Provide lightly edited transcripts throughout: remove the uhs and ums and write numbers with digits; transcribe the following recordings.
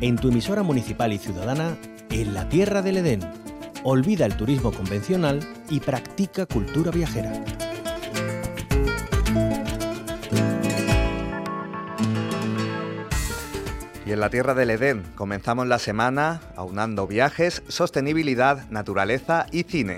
en tu emisora municipal y ciudadana, En la Tierra del Edén. Olvida el turismo convencional y practica cultura viajera. Y en la Tierra del Edén comenzamos la semana aunando viajes, sostenibilidad, naturaleza y cine.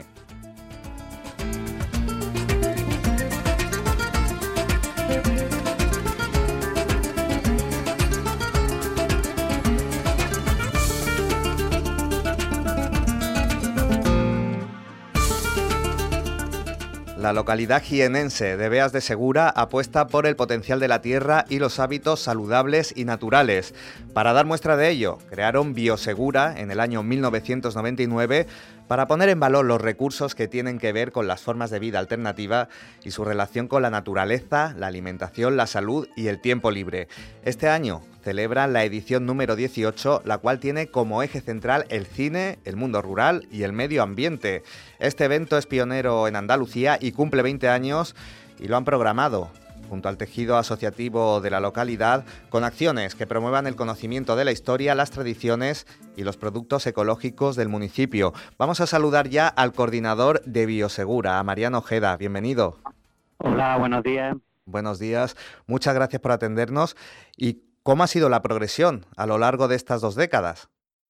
La localidad jienense de Beas de Segura apuesta por el potencial de la tierra y los hábitos saludables y naturales. Para dar muestra de ello, crearon Biosegura en el año 1999 para poner en valor los recursos que tienen que ver con las formas de vida alternativa y su relación con la naturaleza, la alimentación, la salud y el tiempo libre. Este año celebran la edición número 18, la cual tiene como eje central el cine, el mundo rural y el medio ambiente. Este evento es pionero en Andalucía y cumple 20 años y lo han programado junto al tejido asociativo de la localidad, con acciones que promuevan el conocimiento de la historia, las tradiciones y los productos ecológicos del municipio. Vamos a saludar ya al coordinador de Biosegura, a Mariano Ojeda. Bienvenido. Hola, buenos días. Buenos días. Muchas gracias por atendernos. ¿Y cómo ha sido la progresión a lo largo de estas 2 décadas?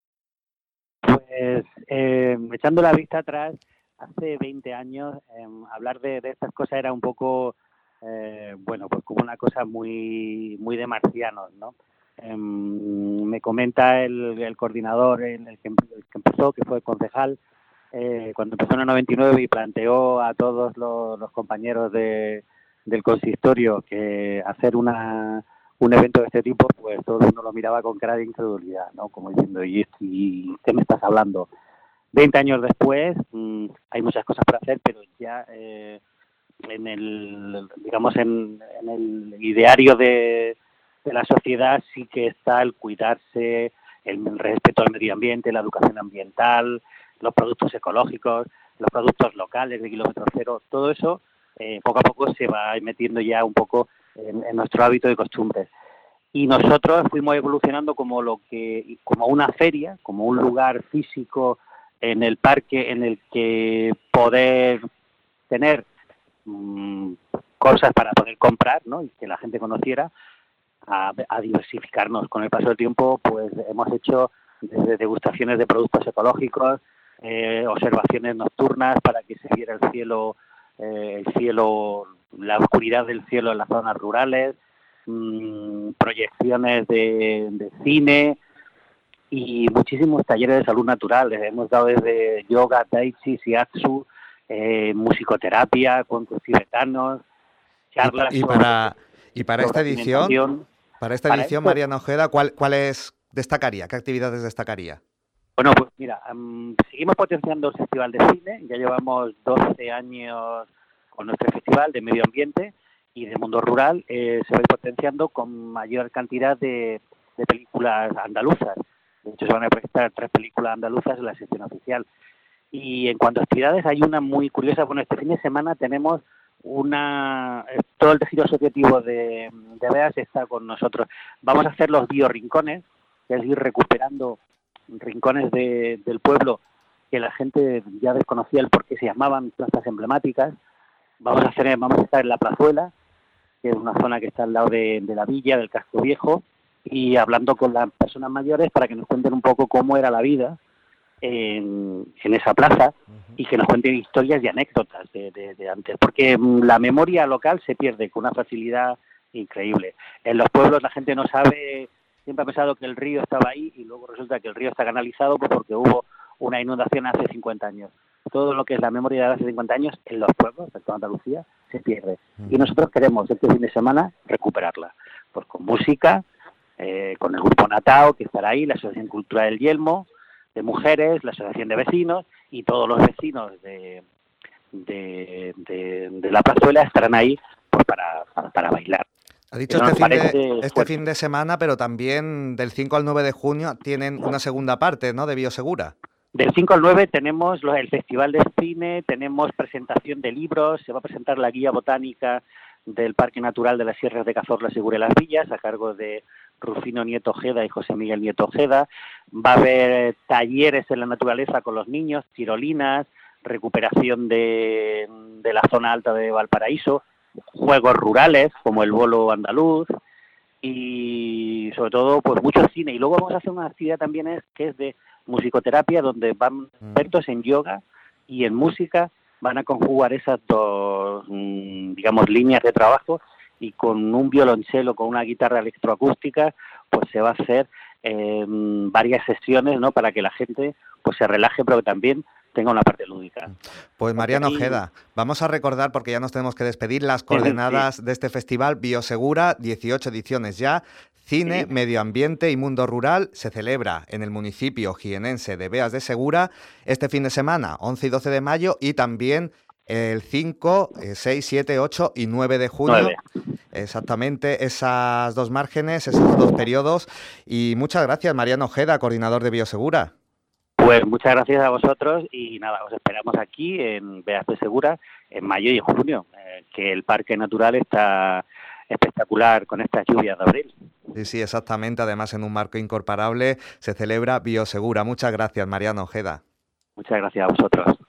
Pues echando la vista atrás, hace 20 años hablar de estas cosas era un poco... pues como una cosa muy de marcianos, ¿no? Me comenta el coordinador, el que empezó, que fue concejal, cuando empezó en el 99 y planteó a todos los compañeros del consistorio que hacer un evento de este tipo, pues todo el mundo lo miraba con cara de incredulidad, ¿no? Como diciendo, ¿y qué me estás hablando? 20 años después, hay muchas cosas por hacer, pero ya... en el ideario de la sociedad sí que está el cuidarse, el respeto al medio ambiente, la educación ambiental, los productos ecológicos, los productos locales de kilómetro cero, todo eso poco a poco se va metiendo ya un poco en nuestro hábito y costumbres. Y nosotros fuimos evolucionando como una feria, como un lugar físico en el parque en el que poder tener cosas para poder comprar, ¿no? Y que la gente conociera, a diversificarnos. Con el paso del tiempo, pues hemos hecho desde degustaciones de productos ecológicos, observaciones nocturnas para que se viera el cielo, la oscuridad del cielo en las zonas rurales, proyecciones de cine y muchísimos talleres de salud natural. Hemos dado desde yoga, tai chi, shiatsu, musicoterapia con tibetanos, charlas para esta edición, Mariano Ojeda, ¿cuál destacaría? ¿Qué actividades destacaría? Bueno, pues mira, seguimos potenciando el Festival de Cine. Ya llevamos 12 años con nuestro festival de medio ambiente y de mundo rural. Se va a ir potenciando con mayor cantidad de películas andaluzas. De hecho, se van a presentar 3 películas andaluzas en la sección oficial. Y en cuanto a actividades, hay una muy curiosa. Bueno, este fin de semana tenemos todo el tejido asociativo de Beas está con nosotros. Vamos a hacer los biorincones, que es ir recuperando rincones del pueblo que la gente ya desconocía el por qué se llamaban plazas emblemáticas. Vamos a estar en la Plazuela, que es una zona que está al lado de la villa, del casco viejo, y hablando con las personas mayores para que nos cuenten un poco cómo era la vida en esa plaza y que nos cuenten historias y anécdotas de antes, porque la memoria local se pierde con una facilidad increíble. En los pueblos la gente no sabe, siempre ha pensado que el río estaba ahí y luego resulta que el río está canalizado porque hubo una inundación hace 50 años. Todo lo que es la memoria de hace 50 años en los pueblos de toda Andalucía se pierde. Y nosotros queremos este fin de semana recuperarla, pues con música, con el grupo Natao, que estará ahí, la Asociación Cultural del Yelmo, de mujeres, la asociación de vecinos y todos los vecinos de la plazuela estarán ahí pues para bailar. Ha dicho este fin de semana, pero también del 5 al 9 de junio tienen una segunda parte, ¿no?, de Biosegura. Del 5 al 9 tenemos el Festival de Cine, tenemos presentación de libros, se va a presentar la guía botánica del Parque Natural de las Sierras de Cazorla, Segura y Las Villas, a cargo de Rufino Nieto Ojeda y José Miguel Nieto Ojeda. Va a haber talleres en la naturaleza con los niños, tirolinas, recuperación de la zona alta de Valparaíso, juegos rurales como el bolo andaluz y sobre todo pues mucho cine. Y luego vamos a hacer una actividad también que es de musicoterapia, donde van expertos en yoga y en música, van a conjugar esas dos, digamos, líneas de trabajo, y con un violonchelo, con una guitarra electroacústica, pues se va a hacer varias sesiones, ¿no?, para que la gente pues se relaje, pero que también tenga una parte lúdica. Pues Mariano Ojeda, vamos a recordar, porque ya nos tenemos que despedir, las coordenadas de este festival. Biosegura, 18 ediciones ya. Cine, medio ambiente y mundo rural se celebra en el municipio jienense de Beas de Segura este fin de semana, 11 y 12 de mayo, y también el 5, 6, 7, 8 y 9 de junio. 9. Exactamente, esas dos márgenes, esos dos periodos. Y muchas gracias, Mariano Ojeda, coordinador de Biosegura. Pues muchas gracias a vosotros y nada, os esperamos aquí en Beas de Segura en mayo y en junio, que el Parque Natural está espectacular con estas lluvias de abril. Sí, exactamente. Además, en un marco incomparable se celebra Biosegura. Muchas gracias, Mariano Ojeda. Muchas gracias a vosotros.